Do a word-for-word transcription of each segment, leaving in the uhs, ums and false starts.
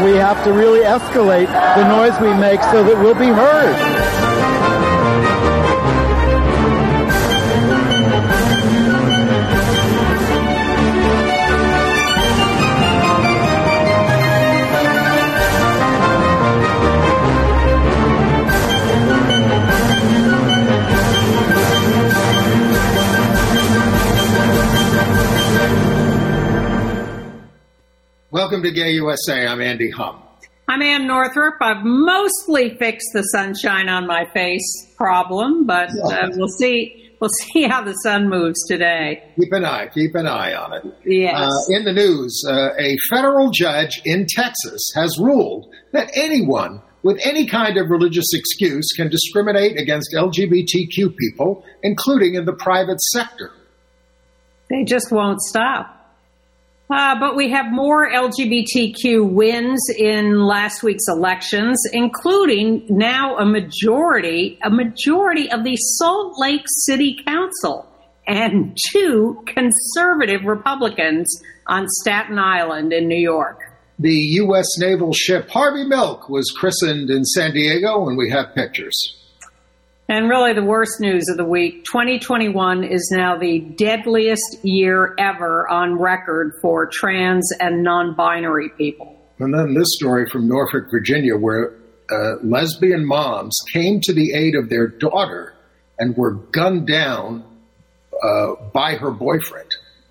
we have to really escalate the noise we make so that we'll be heard. Welcome to Gay U S A. I'm Andy Hum. I'm Ann Northrup. I've mostly fixed the sunshine on my face problem, but uh, we'll see. We'll see how the sun moves today. Keep an eye. Keep an eye on it. Yes. Uh, in the news, uh, a federal judge in Texas has ruled that anyone with any kind of religious excuse can discriminate against L G B T Q people, including in the private sector. They just won't stop. Uh, but we have more L G B T Q wins in last week's elections, including now a majority, a majority of the Salt Lake City Council and two conservative Republicans on Staten Island in New York. The U S naval ship Harvey Milk was christened in San Diego, and we have pictures. And really the worst news of the week, twenty twenty-one is now the deadliest year ever on record for trans and non-binary people. And then this story from Norfolk, Virginia, where uh, lesbian moms came to the aid of their daughter and were gunned down uh, by her boyfriend.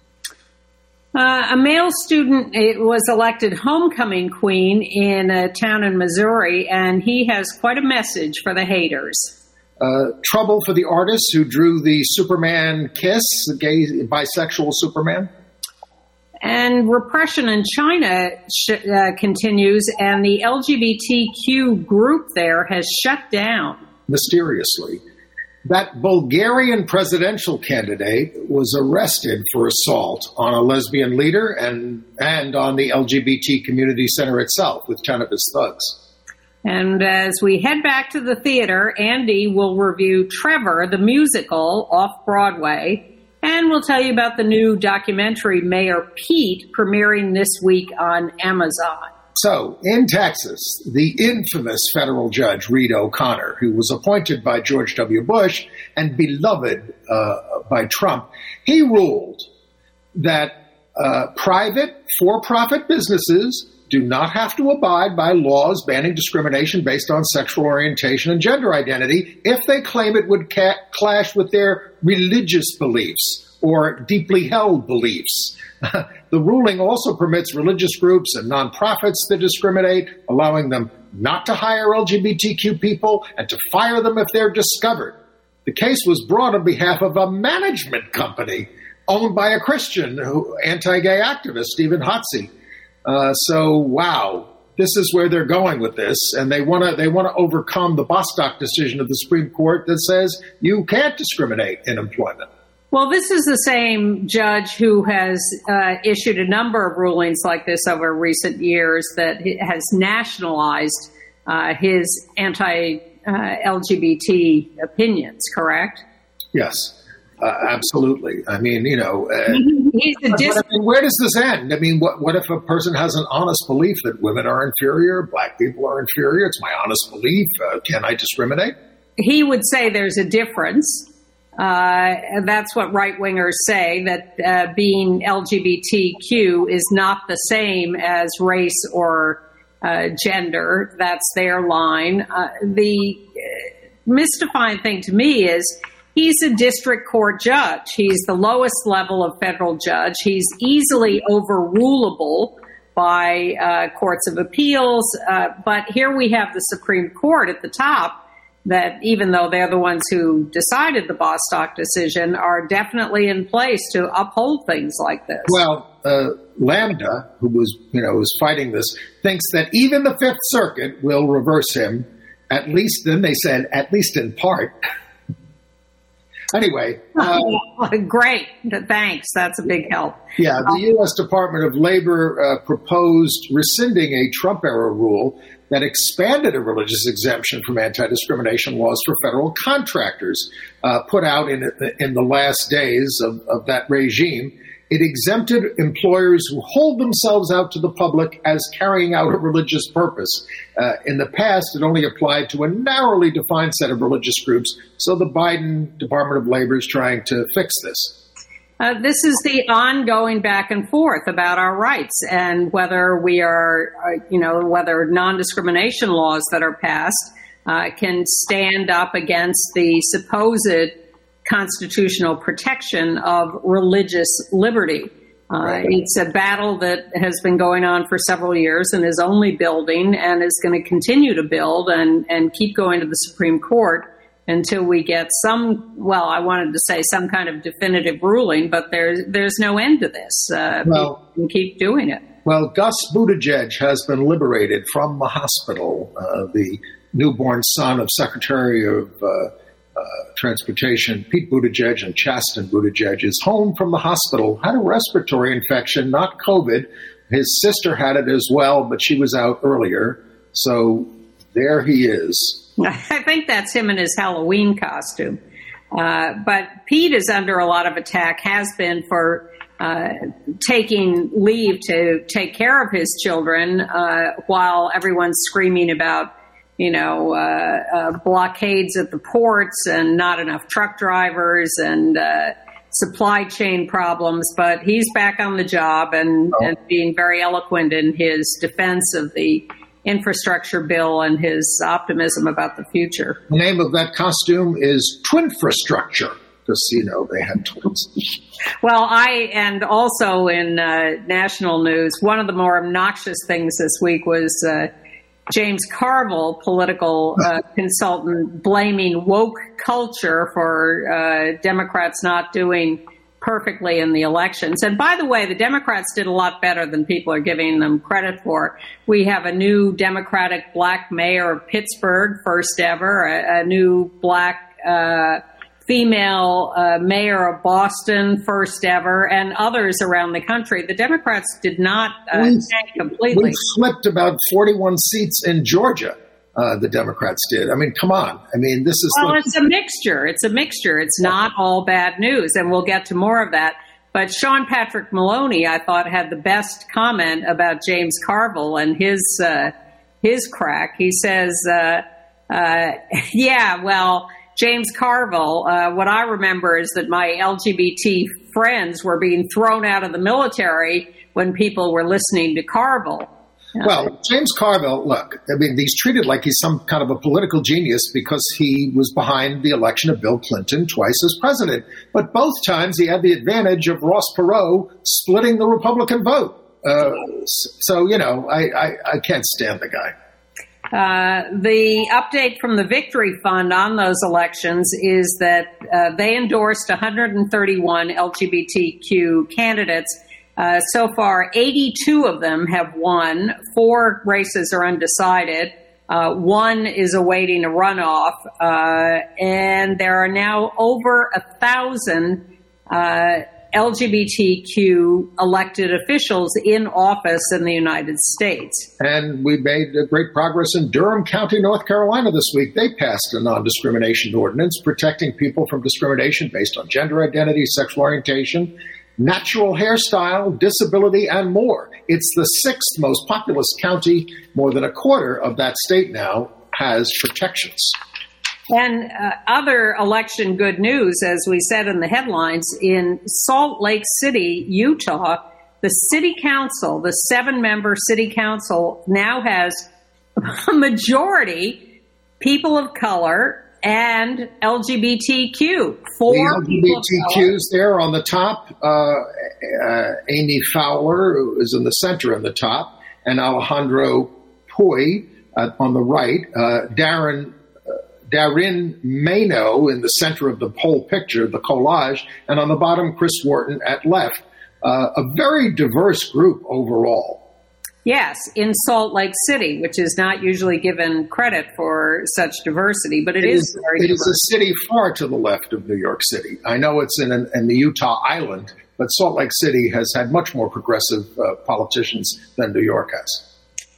Uh, a male student it was elected homecoming queen in a town in Missouri, and he has quite a message for the haters. Uh, trouble for the artist who drew the Superman kiss, the gay bisexual Superman. And repression in China sh- uh, continues, and the L G B T Q group there has shut down. Mysteriously. That Bulgarian presidential candidate was arrested for assault on a lesbian leader and, and on the L G B T community center itself with ten of his thugs. And as we head back to the theater, Andy will review Trevor, the musical, off-Broadway, and we'll tell you about the new documentary Mayor Pete premiering this week on Amazon. So, in Texas, the infamous federal judge Reed O'Connor, who was appointed by George W. Bush and beloved uh, by Trump, he ruled that uh, private for-profit businesses do not have to abide by laws banning discrimination based on sexual orientation and gender identity if they claim it would ca- clash with their religious beliefs or deeply held beliefs. The ruling also permits religious groups and nonprofits to discriminate, allowing them not to hire L G B T Q people and to fire them if they're discovered. The case was brought on behalf of a management company owned by a Christian who, anti-gay activist, Stephen Hotsey. Uh, so, wow, this is where they're going with this, and they want to they want to overcome the Bostock decision of the Supreme Court that says you can't discriminate in employment. Well, this is the same judge who has uh, issued a number of rulings like this over recent years that has nationalized uh, his anti-L G B T opinions, correct? Yes. Uh, absolutely. I mean, you know, uh, He's a dis- I mean, where does this end? I mean, what what if a person has an honest belief that women are inferior, black people are inferior? It's my honest belief. Uh, can I discriminate? He would say there's a difference. Uh, that's what right-wingers say, that uh, being L G B T Q is not the same as race or uh, gender. That's their line. Uh, the mystifying thing to me is he's a district court judge. He's the lowest level of federal judge. He's easily overrulable by uh, courts of appeals. Uh, but here we have the Supreme Court at the top that, even though they're the ones who decided the Bostock decision, are definitely in place to uphold things like this. Well, uh, Lambda, who was, you know, was fighting this, thinks that even the Fifth Circuit will reverse him, at least, then they said, at least in part. Anyway. Uh, Great. Thanks. That's a big help. Yeah, the U S Department of Labor uh, proposed rescinding a Trump-era rule that expanded a religious exemption from anti-discrimination laws for federal contractors, uh, put out in in the last days of, of that regime. It exempted employers who hold themselves out to the public as carrying out a religious purpose. Uh, in the past, it only applied to a narrowly defined set of religious groups, so the Biden Department of Labor is trying to fix this. Uh, this is the ongoing back and forth about our rights and whether we are, uh, you know, whether non-discrimination laws that are passed uh, can stand up against the supposed constitutional protection of religious liberty. Uh, right. It's a battle that has been going on for several years and is only building and is going to continue to build and, and keep going to the Supreme Court until we get some, well, I wanted to say some kind of definitive ruling, but there's, there's no end to this. Uh, well, people can keep doing it. Well, Gus Buttigieg has been liberated from the hospital. Uh, the newborn son of Secretary of uh, uh, Transportation Pete Buttigieg and Chasten Buttigieg is home from the hospital, had a respiratory infection, not COVID. His sister had it as well, but she was out earlier. So there he is. I think that's him in his Halloween costume. Uh, but Pete is under a lot of attack, has been for uh, taking leave to take care of his children uh, while everyone's screaming about, you know, uh, uh, blockades at the ports and not enough truck drivers and uh, supply chain problems. But he's back on the job and, oh. and being very eloquent in his defense of the infrastructure bill and his optimism about the future. The name of that costume is Twinfrastructure, because, you know, they had twins. Well, I, and also in uh, national news, one of the more obnoxious things this week was uh, James Carville, political uh, consultant, blaming woke culture for uh, Democrats not doing perfectly in the elections. And by the way, the Democrats did a lot better than people are giving them credit for. We have a new Democratic black mayor of Pittsburgh, first ever, a, a new black uh, female uh, mayor of Boston, first ever, and others around the country. The Democrats did not uh, tank completely. We flipped about forty-one seats in Georgia. Uh, the Democrats did. I mean, come on. I mean, this is... Well, like- it's a mixture. It's a mixture. It's not all bad news, and we'll get to more of that. But Sean Patrick Maloney, I thought, had the best comment about James Carville and his uh, his crack. He says, uh, uh, yeah, well, James Carville, uh, what I remember is that my L G B T friends were being thrown out of the military when people were listening to Carville. Well, James Carville, look, I mean, he's treated like he's some kind of a political genius because he was behind the election of Bill Clinton twice as president. But both times he had the advantage of Ross Perot splitting the Republican vote. Uh, so, you know, I, I, I can't stand the guy. Uh, the update from the Victory Fund on those elections is that uh, they endorsed one hundred thirty-one L G B T Q candidates. Uh, so far, eighty-two of them have won. Four races are undecided. Uh, one is awaiting a runoff. Uh, and there are now over a thousand uh, L G B T Q elected officials in office in the United States. And we made great progress in Durham County, North Carolina this week. They passed a non-discrimination ordinance protecting people from discrimination based on gender identity, sexual orientation, natural hairstyle, disability, and more. It's the sixth most populous county. More than a quarter of that state now has protections. And uh, other election good news, as we said in the headlines, in Salt Lake City, Utah, the city council, the seven-member city council, now has a majority people of color and L G B T Q. Four the L G B T Qs there on the top. Uh, uh, Amy Fowler is in the center on the top, and Alejandro Puy uh, on the right. Uh, Darren uh, Darren Mano in the center of the whole picture, the collage, and on the bottom, Chris Wharton at left. Uh, a very diverse group overall. Yes, in Salt Lake City, which is not usually given credit for such diversity, but it, it is, is very It diverse. is a city far to the left of New York City. I know it's in, an, in the Utah island, but Salt Lake City has had much more progressive uh, politicians than New York has.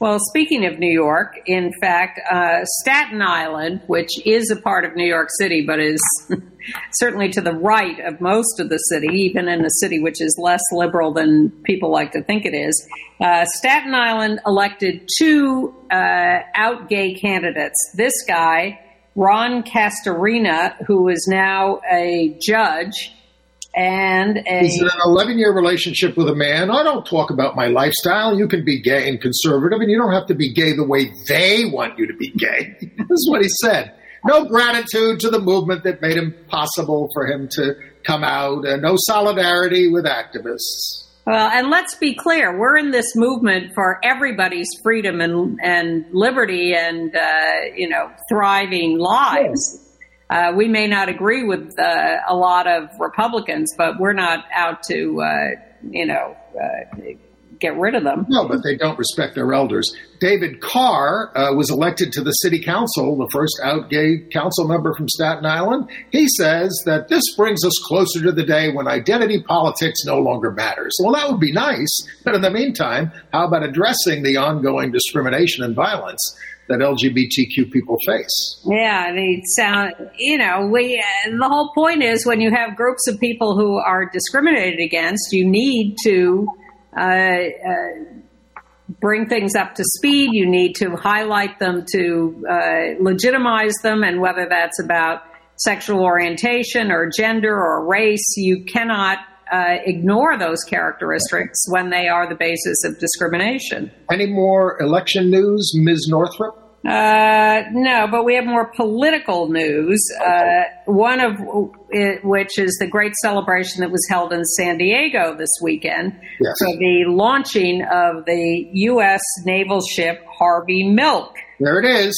Well, speaking of New York, in fact, uh, Staten Island, which is a part of New York City, but is certainly to the right of most of the city, even in a city which is less liberal than people like to think it is, uh, Staten Island elected two uh, out gay candidates. This guy, Ron Castorina, who is now a judge, and a... He's in an eleven-year relationship with a man. I don't talk about my lifestyle. You can be gay and conservative, and you don't have to be gay the way they want you to be gay. This is what he said. No gratitude to the movement that made it possible for him to come out, and no solidarity with activists. Well, and let's be clear, we're in this movement for everybody's freedom and, and liberty and, uh, you know, thriving lives. Yes. Uh, we may not agree with uh, a lot of Republicans, but we're not out to, uh, you know, uh, get rid of them. No, but they don't respect their elders. David Carr uh, was elected to the city council, the first out gay council member from Staten Island. He says that this brings us closer to the day when identity politics no longer matters. Well, that would be nice. But in the meantime, how about addressing the ongoing discrimination and violence that L G B T Q people face? Yeah, they sound, you know, we, uh, the whole point is when you have groups of people who are discriminated against, you need to uh, uh, bring things up to speed. You need to highlight them, to uh, legitimize them, and whether that's about sexual orientation or gender or race, you cannot Uh, ignore those characteristics when they are the basis of discrimination. Any more election news, Miz Northrup? Uh, no, but we have more political news, uh, one of it, which is the great celebration that was held in San Diego this weekend yes. for the launching of the U S naval ship Harvey Milk. There it is.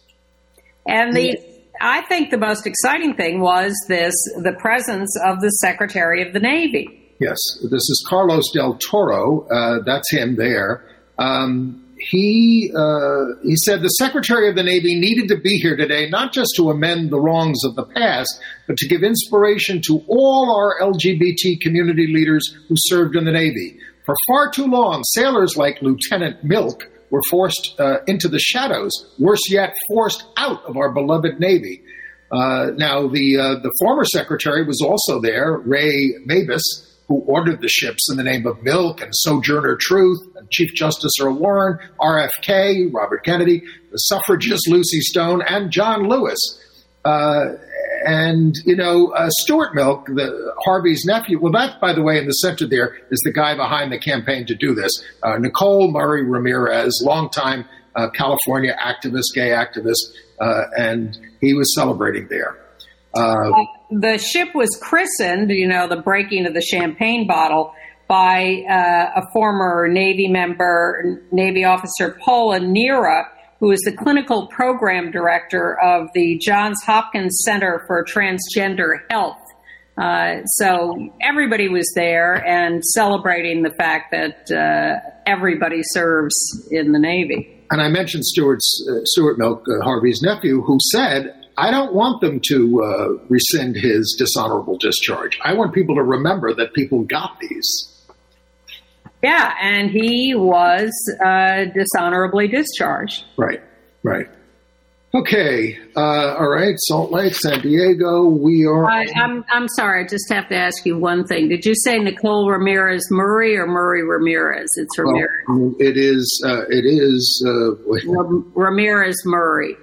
And the... I think the most exciting thing was this, the presence of the Secretary of the Navy. Yes, this is Carlos del Toro. Uh, that's him there. Um, he uh, he said the Secretary of the Navy needed to be here today, not just to amend the wrongs of the past, but to give inspiration to all our L G B T community leaders who served in the Navy. For far too long, sailors like Lieutenant Milk were forced uh, into the shadows, worse yet, forced out of our beloved Navy. Uh, now, the uh, the former secretary was also there, Ray Mabus, who ordered the ships in the name of Milk and Sojourner Truth, and Chief Justice Earl Warren, R F K, Robert Kennedy, the suffragist Lucy Stone, and John Lewis. Uh, and, you know, uh, Stuart Milk, the Harvey's nephew, well, that, by the way, in the center there is the guy behind the campaign to do this, uh, Nicole Murray Ramirez, longtime uh, California activist, gay activist, uh, and he was celebrating there. Uh, the ship was christened, you know, the breaking of the champagne bottle, by uh, a former Navy member, Navy officer Paula Nera, who is the clinical program director of the Johns Hopkins Center for Transgender Health. Uh, so everybody was there and celebrating the fact that uh, everybody serves in the Navy. And I mentioned Stuart's, uh, Stuart Milk, uh, Harvey's nephew, who said, I don't want them to uh, rescind his dishonorable discharge. I want people to remember that people got these. Yeah, and he was uh, dishonorably discharged. Right, right. Okay, uh, all right, Salt Lake, San Diego, we are... I, I'm I'm sorry, I just have to ask you one thing. Did you say Nicole Ramirez Murray or Murray Ramirez? It's Ramirez. Well, it is, uh, it is... Uh, Ramirez Murray.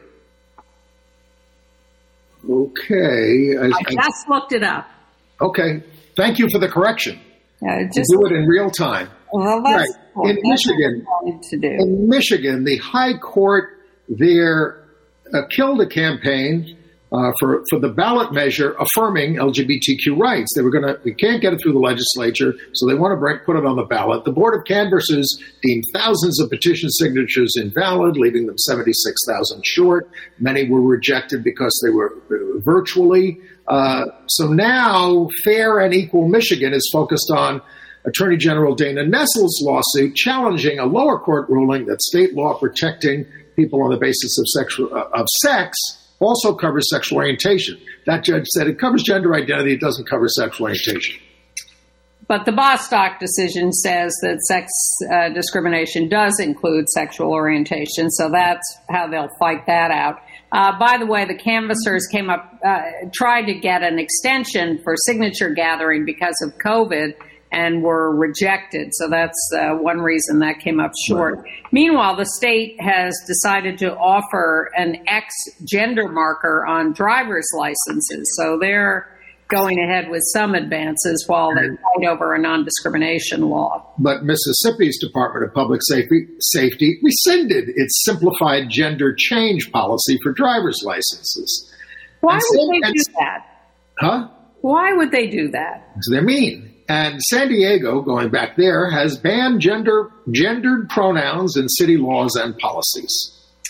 Okay. I, I just I, looked it up. Okay, thank you for the correction. Uh, just we'll do it in real time. Well, that's right. cool. In that's Michigan, what I wanted to do. In Michigan, the High Court there uh, killed a campaign uh, for for the ballot measure affirming L G B T Q rights. They were going to, they can't get it through the legislature, so they want to break, put it on the ballot. The Board of Canvassers deemed thousands of petition signatures invalid, leaving them seventy-six thousand short. Many were rejected because they were virtually. Uh, so now, Fair and Equal Michigan is focused on Attorney General Dana Nessel's lawsuit challenging a lower court ruling that state law protecting people on the basis of sexual uh, of sex also covers sexual orientation. That judge said it covers gender identity, it doesn't cover sexual orientation. But the Bostock decision says that sex uh, discrimination does include sexual orientation, so that's how they'll fight that out. Uh, by the way, the canvassers came up, uh, tried to get an extension for signature gathering because of COVID and were rejected. So that's uh, one reason that came up short. Right. Meanwhile, the state has decided to offer an X gender marker on driver's licenses. So they're going ahead with some advances while they fight over a non-discrimination law. But Mississippi's Department of Public Safety, Safety rescinded its simplified gender change policy for driver's licenses. Why and would they and, do that? Huh? Why would they do that? Because they're mean. And San Diego, going back there, has banned gender gendered pronouns in city laws and policies.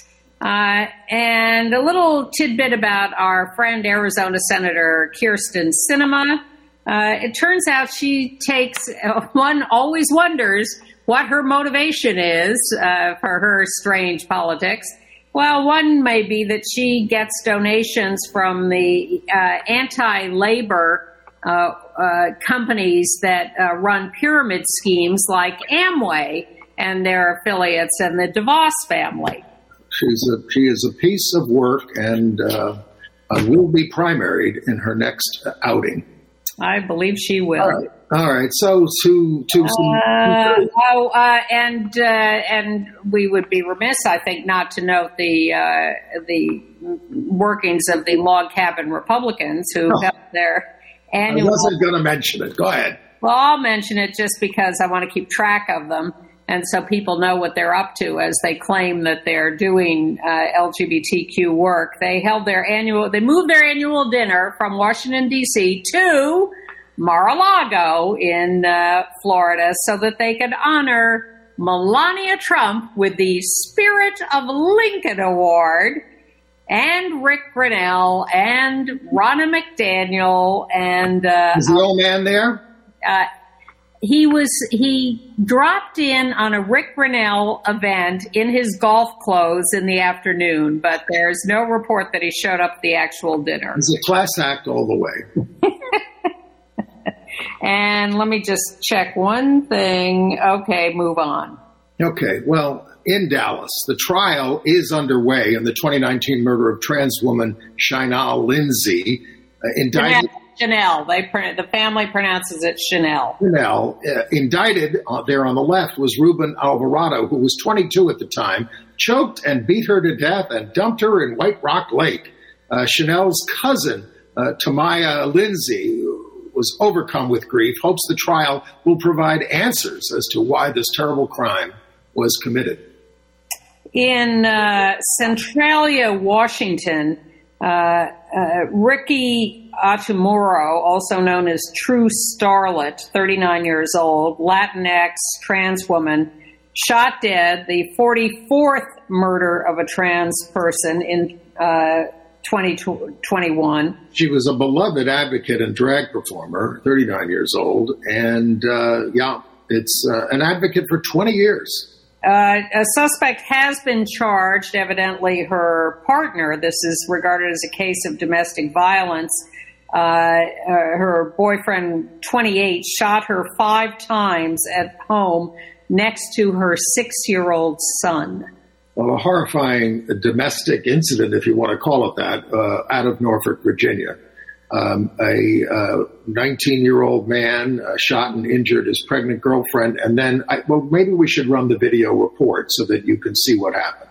Uh, and a little tidbit about our friend Arizona Senator Kyrsten Sinema. Uh, it turns out she takes, uh, one always wonders what her motivation is uh, for her strange politics. Well, one may be that she gets donations from the uh, anti-labor uh, uh, companies that uh, run pyramid schemes like Amway and their affiliates and the DeVos family. She's a, she is a piece of work and uh, uh, will be primaried in her next outing. I believe she will. All right. All right. So to to some. Uh, oh, uh, and uh, and we would be remiss, I think, not to note the uh, the workings of the log cabin Republicans who oh. held their annual. I wasn't going to mention it. Go ahead. Well, I'll mention it just because I want to keep track of them. And so people know what they're up to as they claim that they're doing uh, L G B T Q work. They held their annual, they moved their annual dinner from Washington, D C to Mar-a-Lago in uh, Florida so that they could honor Melania Trump with the Spirit of Lincoln Award and Rick Grinnell and Ronna McDaniel and... Uh, Is the old man there? Uh, He was, he dropped in on a Rick Grinnell event in his golf clothes in the afternoon, but there's no report that he showed up at the actual dinner. It's a class act all the way. And let me just check one thing. Okay, move on. Okay, well, in Dallas, the trial is underway in the twenty nineteen murder of trans woman Shinal Lindsay, uh, indicted. Chanel. They the family pronounces it Chanel. Chanel, uh, indicted uh, there on the left was Ruben Alvarado, who was twenty-two at the time, choked and beat her to death and dumped her in White Rock Lake. Uh, Chanel's cousin, uh, Tamaya Lindsay, was overcome with grief, hopes the trial will provide answers as to why this terrible crime was committed. In uh, Centralia, Washington, uh, uh, Ricky Atamuro, also known as True Starlet, thirty-nine years old, Latinx trans woman, shot dead, the forty-fourth murder of a trans person in uh, twenty twenty-one. She was a beloved advocate and drag performer, thirty-nine years old, and uh, yeah, it's uh, an advocate for twenty years. Uh, a suspect has been charged. Evidently, her partner, this is regarded as a case of domestic violence. Uh, uh, her boyfriend, twenty-eight, shot her five times at home next to her six-year-old son. Well, a horrifying domestic incident, if you want to call it that, uh, out of Norfolk, Virginia. Um, a uh, nineteen-year-old man uh, shot and injured his pregnant girlfriend. And then, I, well, maybe we should run the video report so that you can see what happened.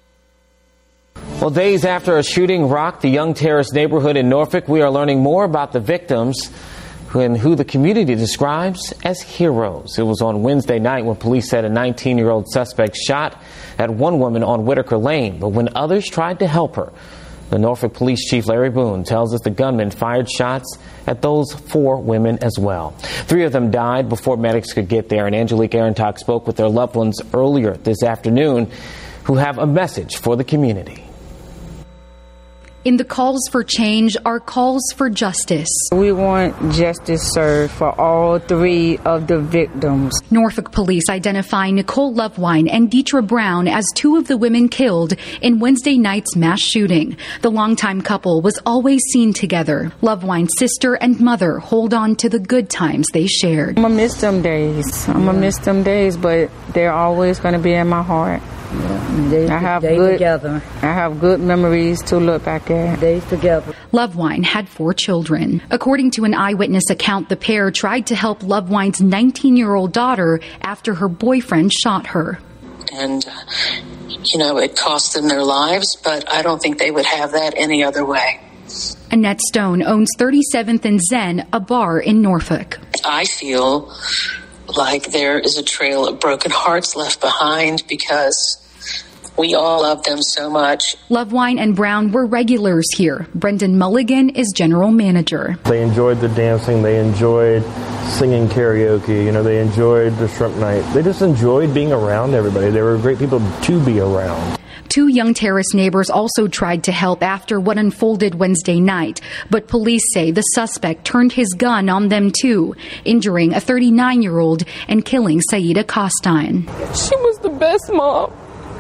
Well, days after a shooting rocked the Young Terrace neighborhood in Norfolk, we are learning more about the victims and who the community describes as heroes. It was on Wednesday night when police said a nineteen-year-old suspect shot at one woman on Whitaker Lane, but when others tried to help her, the Norfolk Police Chief Larry Boone tells us the gunman fired shots at those four women as well. Three of them died before medics could get there, and Angelique Arentock spoke with their loved ones earlier this afternoon who have a message for the community. In the calls for change are calls for justice. We want justice served for all three of the victims. Norfolk police identify Nicole Lovewine and Deetra Brown as two of the women killed in Wednesday night's mass shooting. The longtime couple was always seen together. Lovewine's sister and mother hold on to the good times they shared. I'm going to miss them days. I'm going to miss them days, but they're always going to be in my heart. Yeah, they, I have they good, together. I have good memories to look back at. They together. Lovewine had four children. According to an eyewitness account, the pair tried to help Lovewine's nineteen-year-old daughter after her boyfriend shot her. And, uh, you know, it cost them their lives, but I don't think they would have that any other way. Annette Stone owns thirty-seventh and Zen, a bar in Norfolk. I feel like there is a trail of broken hearts left behind because we all love them so much. Lovewine and Brown were regulars here. Brendan Mulligan is general manager. They enjoyed the dancing. They enjoyed singing karaoke. You know, they enjoyed the shrimp night. They just enjoyed being around everybody. They were great people to be around. Two Young Terrace neighbors also tried to help after what unfolded Wednesday night, but police say the suspect turned his gun on them too, injuring a thirty-nine-year-old and killing Saida Costine. She was the best mom.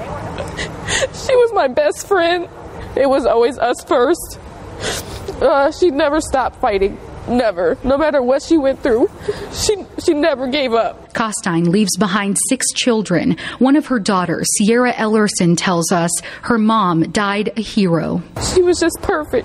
She was my best friend. It was always us first. Uh, she never stopped fighting. Never. No matter what she went through, she she never gave up. Costine leaves behind six children. One of her daughters, Sierra Ellerson, tells us her mom died a hero. She was just perfect.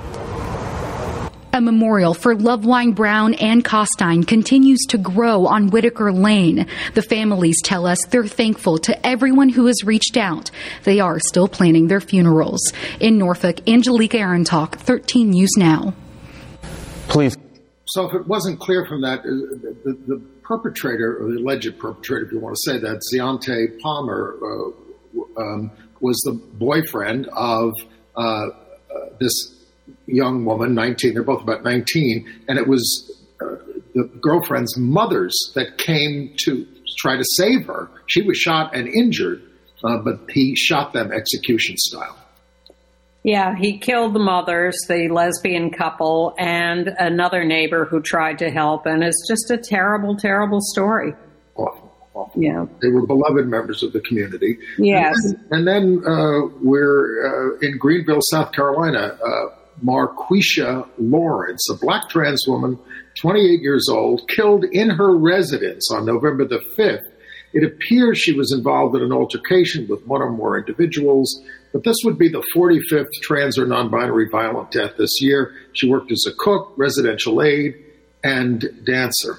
A memorial for Lovewine, Brown, and Costine continues to grow on Whitaker Lane. The families tell us they're thankful to everyone who has reached out. They are still planning their funerals. In Norfolk, Angelique Arentalk, thirteen News Now. Please. So if it wasn't clear from that, the, the, the perpetrator, or the alleged perpetrator, if you want to say that, Ziante Palmer, uh, um, was the boyfriend of uh, uh, this young woman, nineteen. They're both about nineteen. And it was uh, the girlfriend's mothers that came to try to save her. She was shot and injured, uh, but he shot them execution style. Yeah, he killed the mothers, the lesbian couple, and another neighbor who tried to help. And it's just a terrible, terrible story. Awful, awful. Yeah. They were beloved members of the community. Yes. And then, and then uh, we're uh, in Greenville, South Carolina. Uh, Marquisha Lawrence, a black trans woman, twenty-eight years old, killed in her residence on November the fifth. It appears she was involved in an altercation with one or more individuals, but this would be the forty-fifth trans or non-binary violent death this year. She worked as a cook, residential aide, and dancer.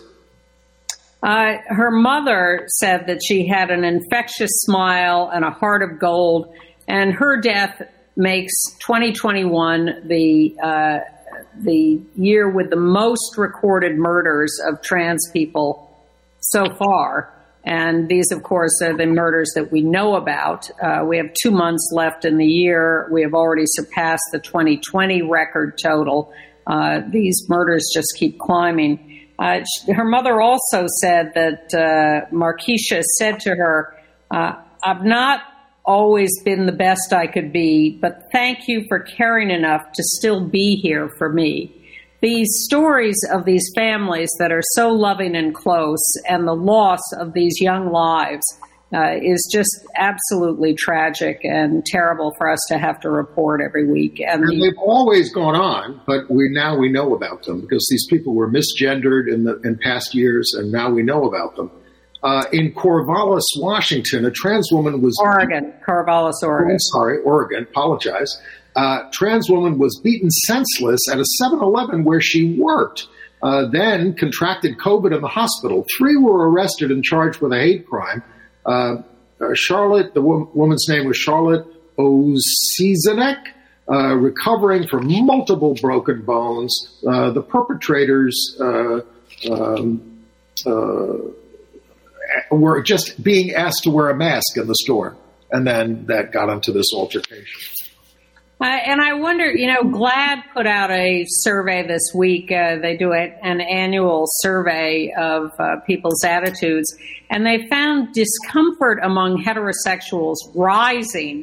Uh, her mother said that she had an infectious smile and a heart of gold, and her death makes twenty twenty-one the uh, the year with the most recorded murders of trans people so far. And these, of course, are the murders that we know about. Uh, we have two months left in the year. We have already surpassed the twenty twenty record total. Uh, these murders just keep climbing. Uh, her mother also said that uh, Marquisha said to her, uh, I've not always been the best I could be, but thank you for caring enough to still be here for me. These stories of these families that are so loving and close, and the loss of these young lives uh, is just absolutely tragic and terrible for us to have to report every week. And, and the, they've always gone on, but we now we know about them because these people were misgendered in the in past years, and now we know about them. Uh, in Corvallis, Washington, a trans woman was Oregon, Corvallis, Oregon. Oh, sorry, Oregon. Apologize. Uh, trans woman was beaten senseless at a seven eleven where she worked, uh, then contracted COVID in the hospital. Three were arrested and charged with a hate crime. Uh, uh, Charlotte, the wo- woman's name was Charlotte Osezanek, uh, recovering from multiple broken bones. Uh, the perpetrators uh, um, uh, were just being asked to wear a mask in the store, and then that got into this altercation. Uh, and I wonder, you know, GLAAD put out a survey this week. Uh, they do a, an annual survey of uh, people's attitudes, and they found discomfort among heterosexuals rising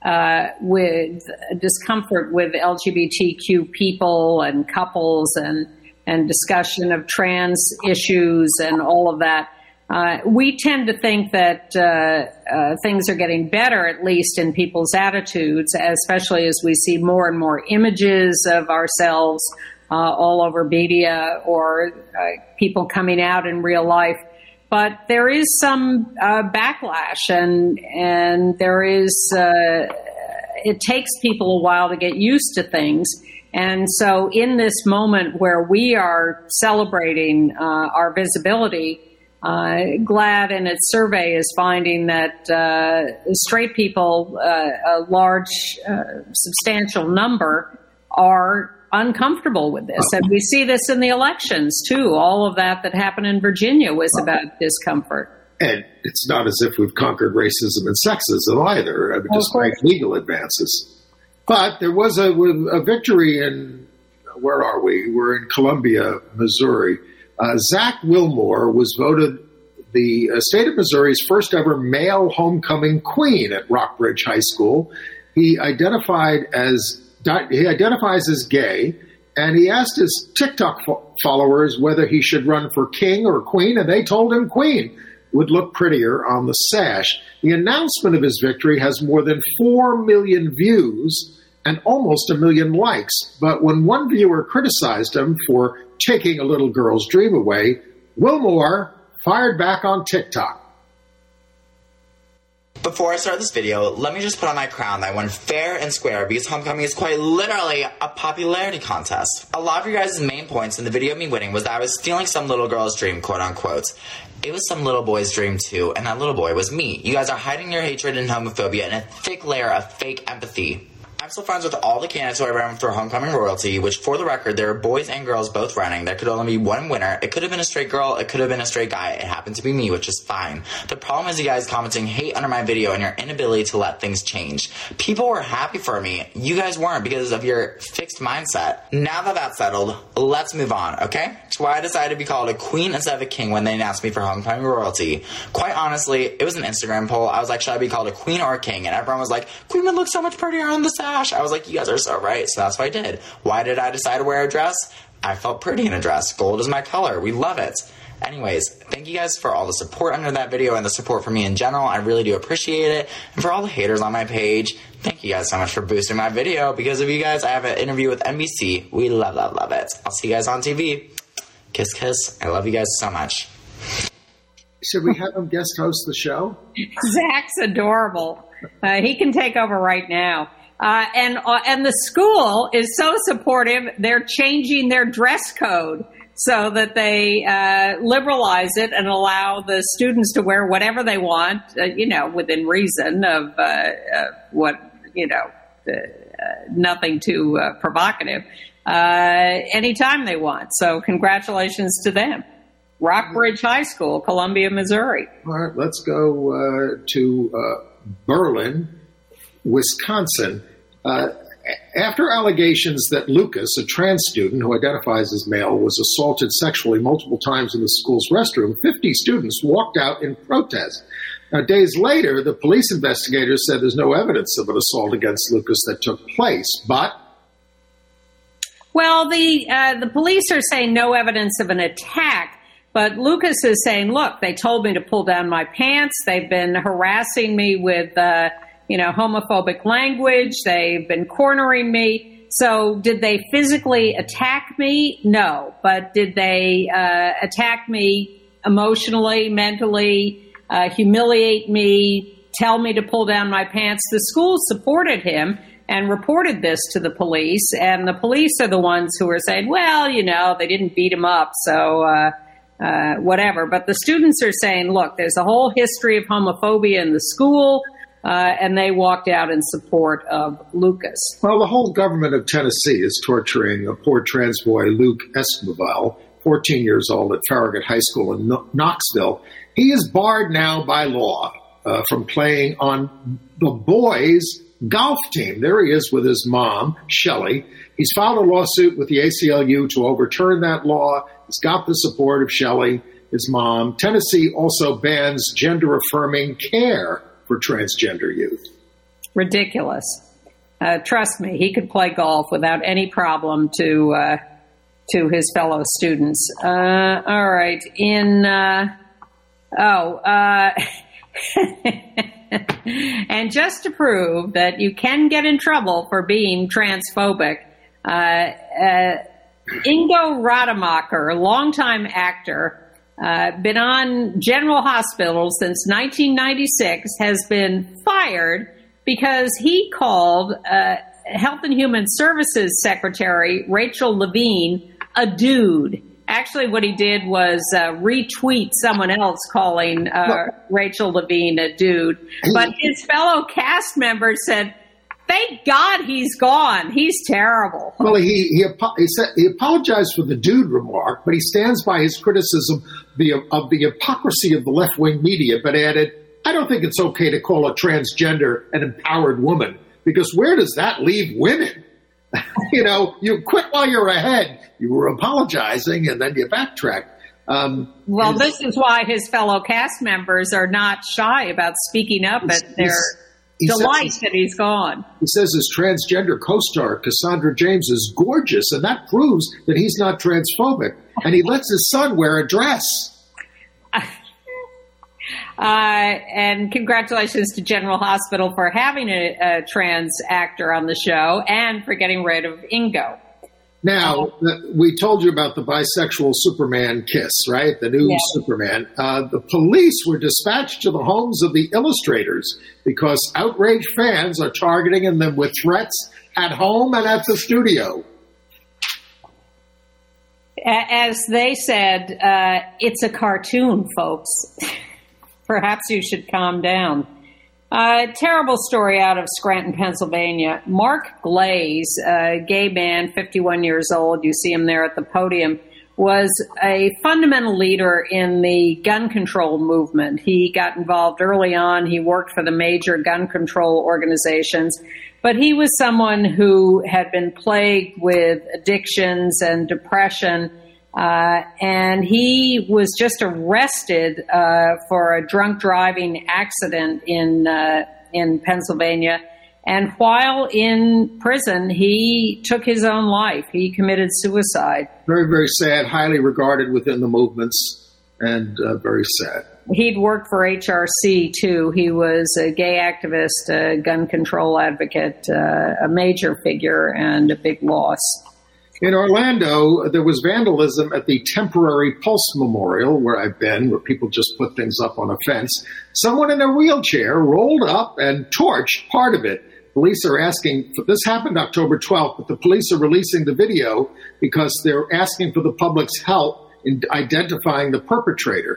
uh, with discomfort with L G B T Q people and couples and, and discussion of trans issues and all of that. Uh, we tend to think that uh, uh, things are getting better, at least in people's attitudes, especially as we see more and more images of ourselves uh, all over media or uh, people coming out in real life. But there is some uh, backlash, and and there is uh, it takes people a while to get used to things. And so, in this moment where we are celebrating uh, our visibility, Uh, GLAAD in its survey is finding that uh, straight people, uh, a large, uh, substantial number, are uncomfortable with this. And we see this in the elections, too. All of that that happened in Virginia was about discomfort. And it's not as if we've conquered racism and sexism either, I mean, despite legal advances. But there was a, a victory in, where are we? We're in Columbia, Missouri. Uh, Zach Wilmore was voted the uh, state of Missouri's first ever male homecoming queen at Rockbridge High School. He identified as he identifies as gay, and he asked his TikTok fo- followers whether he should run for king or queen, and they told him queen would look prettier on the sash. The announcement of his victory has more than four million views and almost a million likes. But when one viewer criticized him for taking a little girl's dream away, Wilmore fired back on TikTok. Before I start this video, let me just put on my crown that I won fair and square because homecoming is quite literally a popularity contest. A lot of you guys' main points in the video of me winning was that I was stealing some little girl's dream, quote unquote. It was some little boy's dream too, and that little boy was me. You guys are hiding your hatred and homophobia in a thick layer of fake empathy. I'm still friends with all the candidates who I ran for homecoming royalty, which, for the record, there are boys and girls both running. There could only be one winner. It could have been a straight girl. It could have been a straight guy. It happened to be me, which is fine. The problem is you guys commenting hate under my video and your inability to let things change. People were happy for me. You guys weren't because of your fixed mindset. Now that that's settled, let's move on, okay? That's why I decided to be called a queen instead of a king when they announced me for homecoming royalty. Quite honestly, it was an Instagram poll. I was like, should I be called a queen or a king? And everyone was like, queen would look so much prettier on the sash. I was like, you guys are so right. So that's what I did. Why did I decide to wear a dress? I felt pretty in a dress. Gold is my color. We love it. Anyways, thank you guys for all the support under that video and the support for me in general. I really do appreciate it. And for all the haters on my page, thank you guys so much for boosting my video. Because of you guys, I have an interview with N B C. We love, love, love it. I'll see you guys on T V. Kiss, kiss. I love you guys so much. Should we have him guest host the show? Zach's adorable. Uh, he can take over right now. Uh, and uh, and the school is so supportive, they're changing their dress code so that they uh, liberalize it and allow the students to wear whatever they want, uh, you know, within reason of uh, uh, what, you know, uh, nothing too uh, provocative, uh, anytime they want. So congratulations to them. Rockbridge High School, Columbia, Missouri. All right, let's go uh, to uh, Berlin, Wisconsin. Uh, after allegations that Lucas, a trans student who identifies as male, was assaulted sexually multiple times in the school's restroom, fifty students walked out in protest. Now, days later, the police investigators said there's no evidence of an assault against Lucas that took place, but... Well, the uh, the police are saying no evidence of an attack, but Lucas is saying, look, they told me to pull down my pants. They've been harassing me with... Uh, you know, homophobic language. They've been cornering me. So did they physically attack me? No. But did they uh, attack me emotionally, mentally, uh, humiliate me, tell me to pull down my pants? The school supported him and reported this to the police. And the police are the ones who are saying, well, you know, they didn't beat him up, so uh, uh, whatever. But the students are saying, look, there's a whole history of homophobia in the school. Uh, and they walked out in support of Lucas. Well, the whole government of Tennessee is torturing a poor trans boy, Luke Esquivel, fourteen years old, at Farragut High School in Knoxville. He is barred now by law uh, from playing on the boys' golf team. There he is with his mom, Shelley. He's filed a lawsuit with the A C L U to overturn that law. He's got the support of Shelley, his mom. Tennessee also bans gender-affirming care for transgender youth. Ridiculous. Uh, trust me, he could play golf without any problem to uh, to his fellow students. Uh, all right. In uh, oh, uh, and just to prove that you can get in trouble for being transphobic, uh, uh, Ingo Rademacher, longtime actor, uh, been on General Hospital since nineteen ninety-six, has been fired because he called uh, Health and Human Services Secretary Rachel Levine a dude. Actually, what he did was uh, retweet someone else calling uh, Rachel Levine a dude. But his fellow cast members said, thank God he's gone. He's terrible. Well, he he, he, said, he apologized for the dude remark, but he stands by his criticism of the, of the hypocrisy of the left-wing media, but added, I don't think it's okay to call a transgender an empowered woman, because where does that leave women? You know, you quit while you're ahead. You were apologizing, and then you backtrack. Um, well, this is why his fellow cast members are not shy about speaking up at their he delight that he's gone. He says his transgender co-star, Cassandra James, is gorgeous, and that proves that he's not transphobic. And he lets his son wear a dress. Uh, and congratulations to General Hospital for having a, a trans actor on the show and for getting rid of Ingo. Now, we told you about the bisexual Superman kiss, right? The new yeah. Superman. Uh, the police were dispatched to the homes of the illustrators because outraged fans are targeting them with threats at home and at the studio. As they said, uh, it's a cartoon, folks. Perhaps you should calm down. Uh, terrible story out of Scranton, Pennsylvania. Mark Glaze, a gay man, fifty-one years old, you see him there at the podium, was a fundamental leader in the gun control movement. He got involved early on. He worked for the major gun control organizations. But he was someone who had been plagued with addictions and depression. Uh, and he was just arrested uh, for a drunk driving accident in uh, in Pennsylvania. And while in prison, he took his own life. He committed suicide. Very, very sad, highly regarded within the movements, and uh, very sad. He'd worked for H R C, too. He was a gay activist, a gun control advocate, uh, a major figure, and a big loss. In Orlando, there was vandalism at the temporary Pulse Memorial, where I've been, where people just put things up on a fence. Someone in a wheelchair rolled up and torched part of it. Police are asking, this happened October twelfth, but the police are releasing the video because they're asking for the public's help in identifying the perpetrator.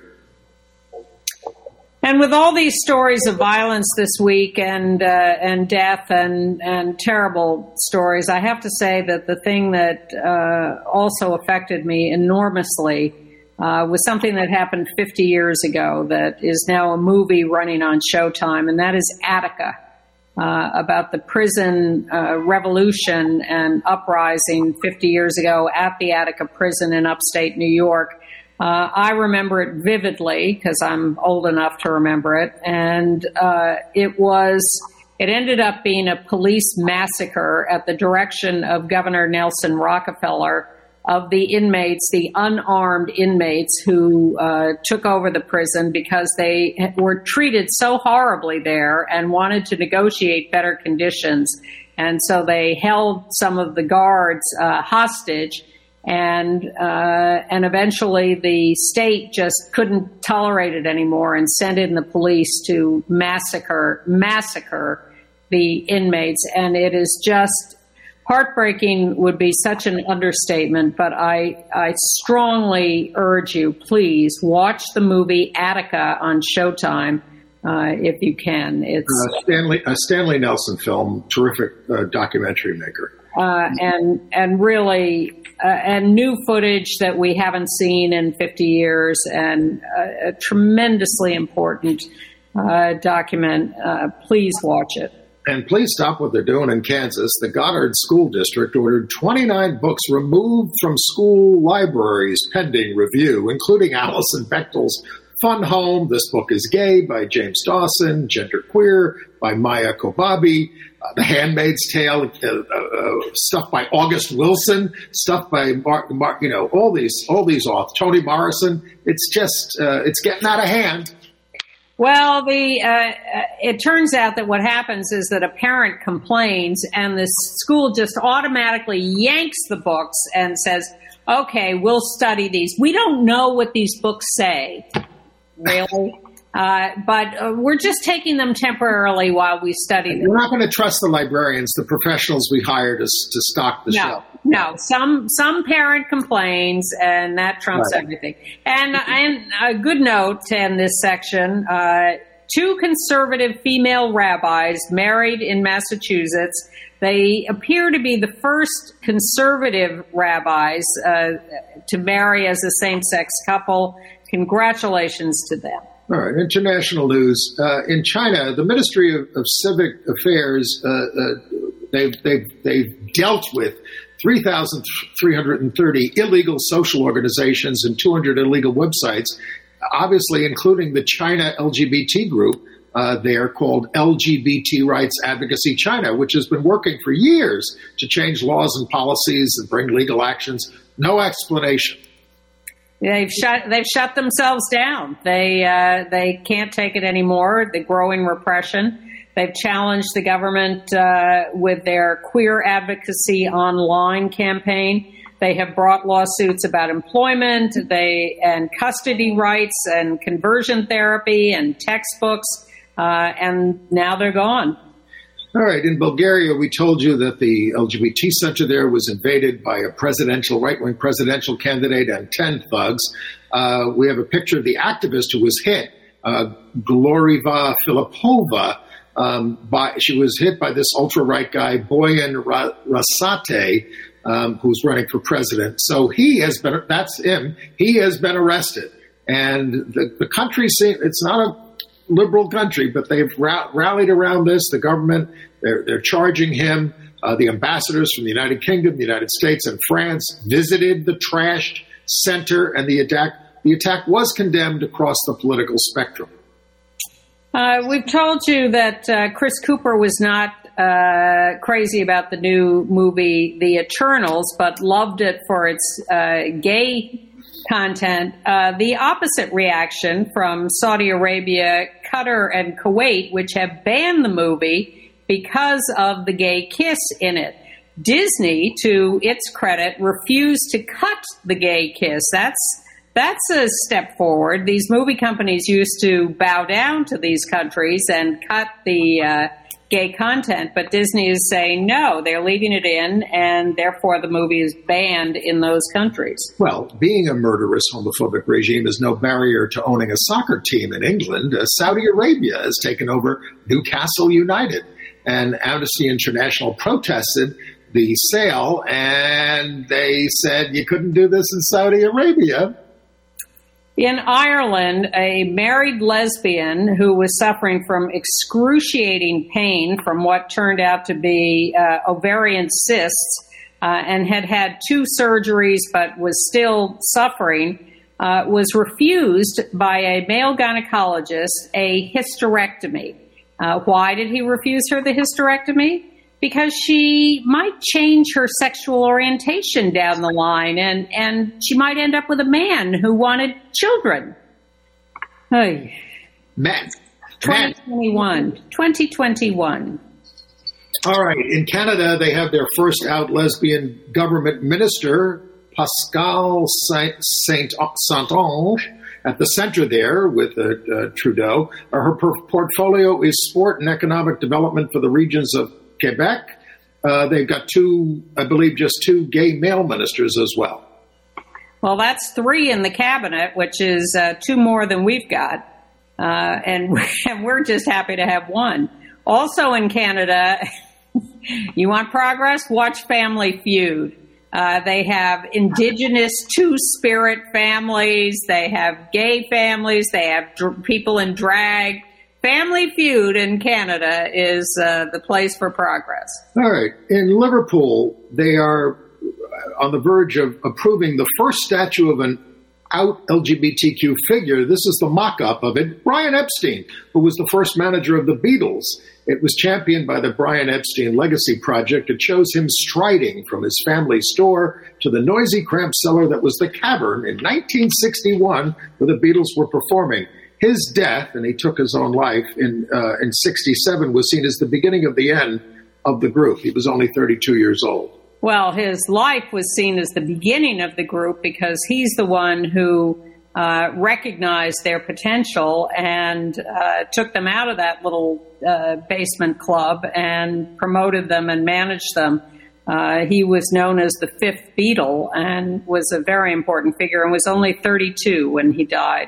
And with all these stories of violence this week and uh, and death and, and terrible stories, I have to say that the thing that uh, also affected me enormously uh, was something that happened fifty years ago that is now a movie running on Showtime, and that is Attica, uh, about the prison uh, revolution and uprising fifty years ago at the Attica prison in upstate New York. Uh, I remember it vividly because I'm old enough to remember it. And uh, it was, it ended up being a police massacre at the direction of Governor Nelson Rockefeller of the inmates, the unarmed inmates who uh, took over the prison because they were treated so horribly there and wanted to negotiate better conditions. And so they held some of the guards uh, hostage. And uh, and eventually the state just couldn't tolerate it anymore and sent in the police to massacre massacre the inmates. And it is just heartbreaking would be such an understatement. But I I strongly urge you, please watch the movie Attica on Showtime uh, if you can. It's uh, Stanley a Stanley Nelson film, terrific uh, documentary maker, uh, and and really. Uh, and new footage that we haven't seen in fifty years, and uh, a tremendously important uh, document. Uh, please watch it. And please stop what they're doing in Kansas. The Goddard School District ordered twenty-nine books removed from school libraries pending review, including Alison Bechtel's Fun Home, This Book is Gay by James Dawson, Genderqueer by Maya Kobabe, uh, The Handmaid's Tale, uh, uh, stuff by August Wilson, stuff by Mark, Mark, you know, all these, all these authors, Toni Morrison. It's just, uh, it's getting out of hand. Well, the uh, it turns out that what happens is that a parent complains and the school just automatically yanks the books and says, okay, we'll study these. We don't know what these books say, really. Uh, but uh, we're just taking them temporarily while we study them. We're not going to trust the librarians, the professionals we hire to, to stock the no, shelf. No, some some parent complains, and that trumps right. everything. And, and a good note in this section, uh, two conservative female rabbis married in Massachusetts. They appear to be the first conservative rabbis uh, to marry as a same-sex couple. Congratulations to them. All right, international news. Uh, in China, the Ministry of, of Civic Affairs, uh, uh, they've, they've, they've dealt with three thousand three hundred thirty illegal social organizations and two hundred illegal websites, obviously including the China L G B T group. Uh, there called L G B T Rights Advocacy China, which has been working for years to change laws and policies and bring legal actions. No explanation. They've shut. They've shut themselves down. They uh, they can't take it anymore. The growing repression. They've challenged the government uh, with their queer advocacy online campaign. They have brought lawsuits about employment, they and custody rights, and conversion therapy, and textbooks, uh, and now they're gone. All right. In Bulgaria, we told you that the L G B T center there was invaded by a presidential, right-wing presidential candidate and ten thugs. Uh, we have a picture of the activist who was hit, uh, Gloriva Filipova. Um, by, she was hit by this ultra-right guy, Boyan Rasate, um, who's running for president. So he has been, that's him, he has been arrested. And the, the country, it's not a liberal country, but they've ra- rallied around this. The government, they're, they're charging him. Uh, the ambassadors from the United Kingdom, the United States, and France visited the trashed center, and the attack, the attack was condemned across the political spectrum. Uh, we've told you that uh, Chris Cooper was not uh, crazy about the new movie, The Eternals, but loved it for its uh, gay content. Uh, the opposite reaction from Saudi Arabia, Qatar, and Kuwait, which have banned the movie because of the gay kiss in it. Disney, to its credit, refused to cut the gay kiss. That's That's a step forward. These movie companies used to bow down to these countries and cut the uh, gay content, but Disney is saying no, they're leaving it in, and therefore the movie is banned in those countries. Well, being a murderous homophobic regime is no barrier to owning a soccer team in England. Uh, Saudi Arabia has taken over Newcastle United, and Amnesty International protested the sale, and they said you couldn't do this in Saudi Arabia. In Ireland, a married lesbian who was suffering from excruciating pain from what turned out to be uh, ovarian cysts uh, and had had two surgeries but was still suffering, uh, was refused by a male gynecologist a hysterectomy. Uh, why did he refuse her the hysterectomy? Because she might change her sexual orientation down the line, and, and she might end up with a man who wanted children. Hey. Men. twenty twenty-one. twenty twenty-one. All right. In Canada, they have their first out lesbian government minister, Pascal Saint-Onge, at the center there with uh, uh, Trudeau. Uh, her portfolio is sport and economic development for the regions of Quebec. Uh, they've got two, I believe, just two gay male ministers as well. Well, that's three in the cabinet, which is uh, two more than we've got. Uh, and, and we're just happy to have one. Also in Canada, you want progress? Watch Family Feud. Uh, they have indigenous two-spirit families. They have gay families. They have dr- people in drag. Family Feud in Canada is uh, the place for progress. All right. In Liverpool, they are on the verge of approving the first statue of an out L G B T Q figure. This is the mock-up of it. Brian Epstein, who was the first manager of the Beatles. It was championed by the Brian Epstein Legacy Project. It shows him striding from his family store to the noisy, cramped cellar that was the Cavern in nineteen sixty-one, where the Beatles were performing. His death, and he took his own life in uh, in sixty-seven, was seen as the beginning of the end of the group. He was only thirty-two years old. Well, his life was seen as the beginning of the group because he's the one who uh, recognized their potential and uh, took them out of that little uh, basement club and promoted them and managed them. Uh, he was known as the fifth Beatle and was a very important figure and was only thirty-two when he died.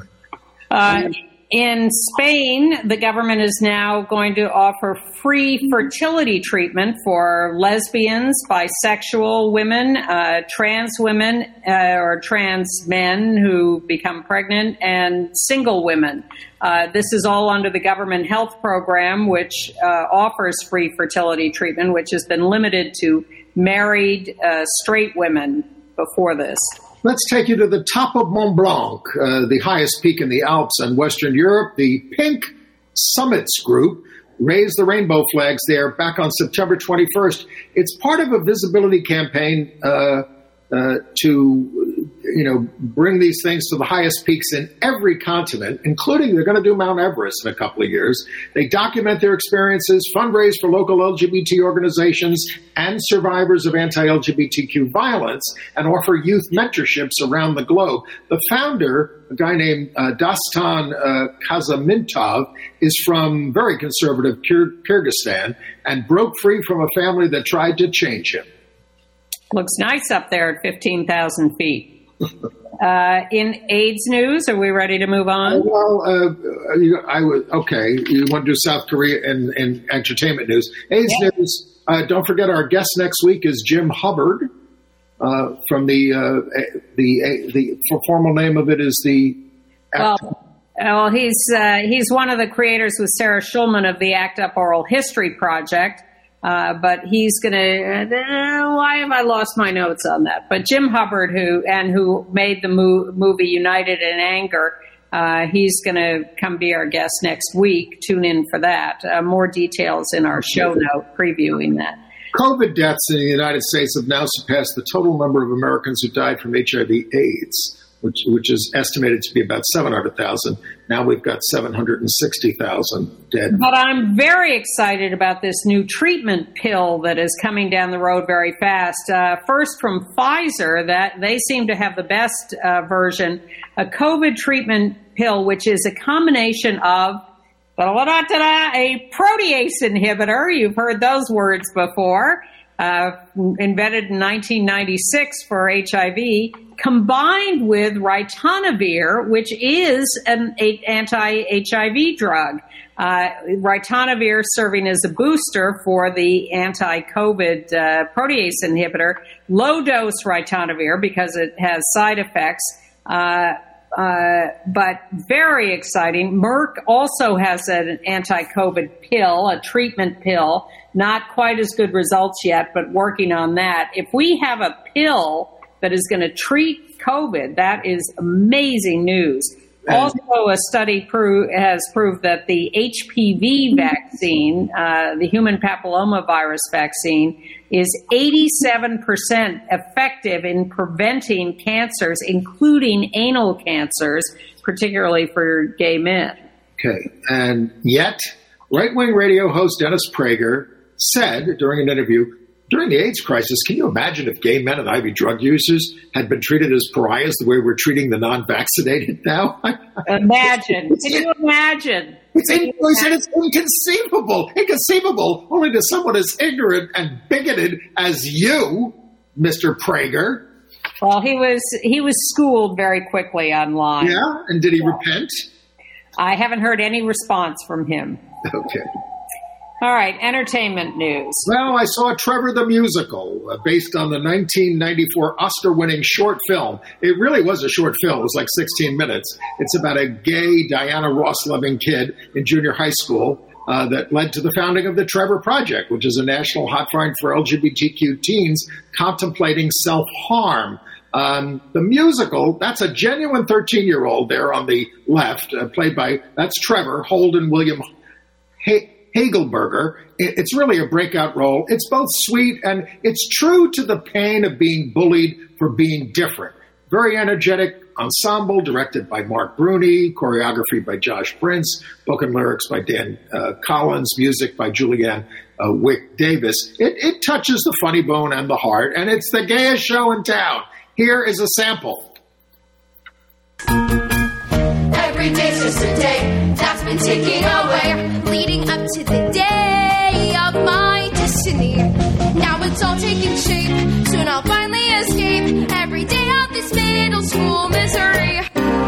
Uh, in Spain, the government is now going to offer free fertility treatment for lesbians, bisexual women, uh, trans women, uh, or trans men who become pregnant, and single women. Uh, this is all under the government health program, which uh, offers free fertility treatment, which has been limited to married uh, straight women before this. Let's take you to the top of Mont Blanc, uh, the highest peak in the Alps in Western Europe. The Pink Summits Group raised the rainbow flags there back on September twenty-first. It's part of a visibility campaign uh, uh, to, you know, bring these things to the highest peaks in every continent, including they're going to do Mount Everest in a couple of years. They document their experiences, fundraise for local L G B T organizations and survivors of anti-L G B T Q violence, and offer youth mentorships around the globe. The founder, a guy named uh, Dastan uh, Kazamintov, is from very conservative Kyr- Kyrgyzstan and broke free from a family that tried to change him. Looks nice up there at fifteen thousand feet. Uh, in AIDS news, are we ready to move on? Uh, well, uh, you, I would, okay, you want to do South Korea and, and entertainment news. AIDS yeah. news, uh, don't forget our guest next week is Jim Hubbard uh, from the, uh, the, the formal name of it is the... Well, well he's, uh, he's one of the creators with Sarah Schulman of the ACT UP Oral History Project. Uh, but he's going to, uh, why have I lost my notes on that? But Jim Hubbard, who, and who made the mo- movie United in Anger, uh, he's going to come be our guest next week. Tune in for that. Uh, more details in our show note previewing that. COVID deaths in the United States have now surpassed the total number of Americans who died from H I V AIDS, which, which is estimated to be about seven hundred thousand. Now we've got seven hundred sixty thousand dead. But I'm very excited about this new treatment pill that is coming down the road very fast. Uh, first from Pfizer, that they seem to have the best uh, version, a COVID treatment pill, which is a combination of a protease inhibitor. You've heard those words before. Uh, invented in nineteen ninety-six for H I V, combined with ritonavir, which is an anti-H I V drug. Uh, ritonavir serving as a booster for the anti-COVID uh, protease inhibitor. Low-dose ritonavir because it has side effects. Uh, Uh, but very exciting. Merck also has an anti-COVID pill, a treatment pill. Not quite as good results yet, but working on that. If we have a pill that is going to treat COVID, that is amazing news. Also, a study pro- has proved that the H P V vaccine, uh, the human papillomavirus vaccine, is eighty-seven percent effective in preventing cancers, including anal cancers, particularly for gay men. Okay, and yet, right-wing radio host Dennis Prager said during an interview, during the AIDS crisis, can you imagine if gay men and I V drug users had been treated as pariahs the way we're treating the non-vaccinated now? Imagine. Can you imagine? It's, in, imagine? It's inconceivable. Inconceivable only to someone as ignorant and bigoted as you, Mister Prager. Well, he was he was schooled very quickly online. Yeah? And did he yeah. repent? I haven't heard any response from him. Okay. All right, entertainment news. Well, I saw Trevor the Musical, uh, based on the nineteen ninety-four Oscar-winning short film. It really was a short film. It was like sixteen minutes. It's about a gay Diana Ross-loving kid in junior high school uh, that led to the founding of the Trevor Project, which is a national hotline for L G B T Q teens contemplating self-harm. Um, the musical, that's a genuine thirteen-year-old there on the left, uh, played by, that's Trevor, Holden William ha- Hagelberger. It, it's really a breakout role. It's both sweet and it's true to the pain of being bullied for being different. Very energetic ensemble, directed by Mark Bruni, choreography by Josh Prince, book and lyrics by Dan uh, Collins, music by Julianne uh, Wick Davis. It, it touches the funny bone and the heart, and it's the gayest show in town. Here is a sample. Every day's just a day that's been ticking away, leading up to the day of my destiny. Now it's all taking shape, soon I'll finally escape every day of this middle school misery.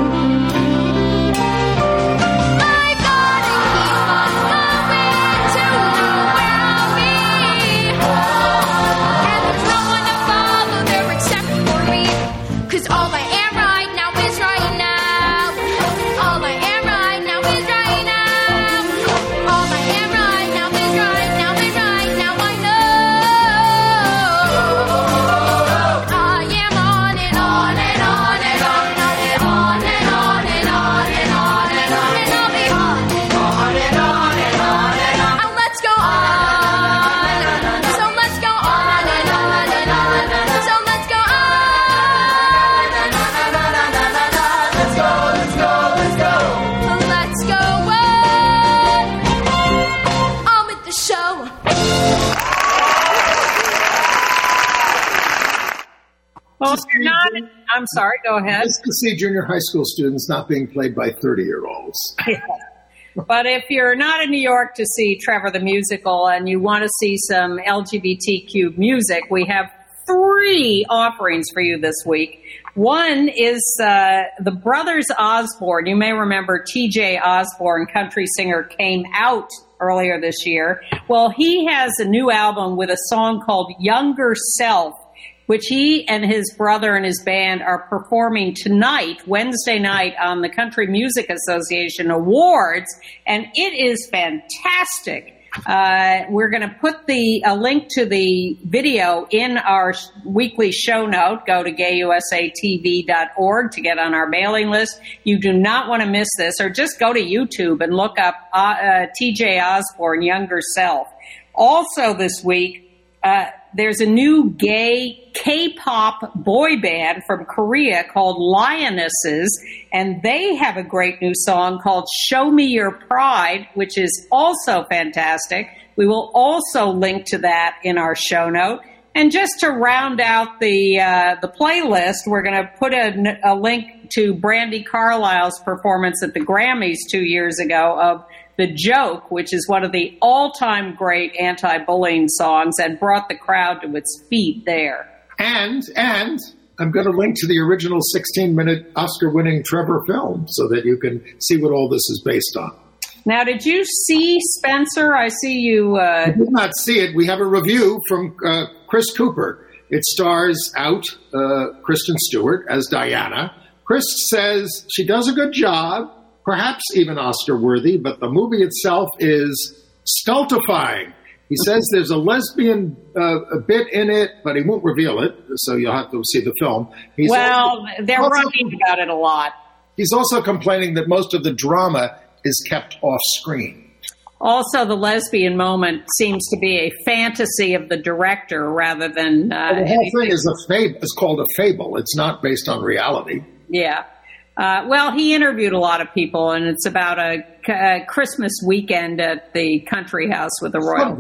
Well, if you're not, I'm sorry, go ahead. Just to see junior high school students not being played by thirty-year-olds. Yeah. But if you're not in New York to see Trevor the Musical and you want to see some L G B T Q music, we have three offerings for you this week. One is uh, the Brothers Osborne. You may remember T J Osborne, country singer, came out earlier this year. Well, he has a new album with a song called Younger Self, which he and his brother and his band are performing tonight, Wednesday night, on the Country Music Association Awards, and it is fantastic. Uh, we're going to put the a link to the video in our weekly show note. Go to gay u s a t v dot org to get on our mailing list. You do not want to miss this, or just go to YouTube and look up uh, uh, T J Osborne, Younger Self. Also this week, uh, there's a new gay K-pop boy band from Korea called Lionesses, and they have a great new song called Show Me Your Pride, which is also fantastic. We will also link to that in our show note. And just to round out the uh, the playlist, we're going to put a, a link to Brandi Carlile's performance at the Grammys two years ago of The Joke, which is one of the all-time great anti-bullying songs and brought the crowd to its feet there. And, and I'm going to link to the original sixteen-minute Oscar-winning Trevor film so that you can see what all this is based on. Now, did you see Spencer? I see you... Uh... I did not see it. We have a review from uh, Chris Cooper. It stars out uh, Kristen Stewart as Diana. Chris says she does a good job, perhaps even Oscar-worthy, but the movie itself is stultifying. He says there's a lesbian uh, a bit in it, but he won't reveal it, so you'll have to see the film. He's well, also, they're also, writing about it a lot. He's also complaining that most of the drama is kept off screen. Also, the lesbian moment seems to be a fantasy of the director rather than... Uh, well, the whole thing is a fable. It's called a fable. It's not based on reality. Yeah. Uh, well, he interviewed a lot of people, and it's about a, a Christmas weekend at the country house with the royal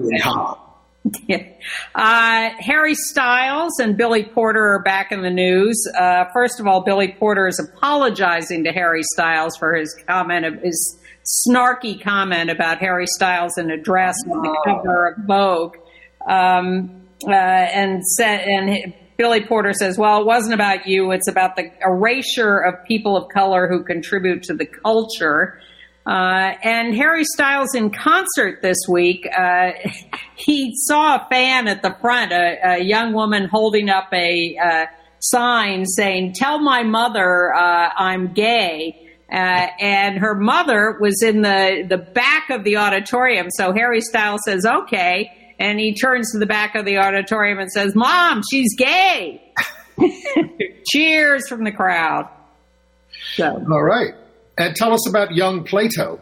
family. uh, Harry Styles and Billy Porter are back in the news. Uh, first of all, Billy Porter is apologizing to Harry Styles for his comment of his snarky comment about Harry Styles in a dress on the cover of Vogue, um, uh, and said and. Billy Porter says, well, it wasn't about you. It's about the erasure of people of color who contribute to the culture. Uh, and Harry Styles in concert this week, uh, he saw a fan at the front, a, a young woman holding up a uh, sign saying, tell my mother uh, I'm gay. Uh, and her mother was in the, the back of the auditorium. So Harry Styles says, okay. And he turns to the back of the auditorium and says, Mom, she's gay. Cheers from the crowd. So. All right. And tell us about Young Plato.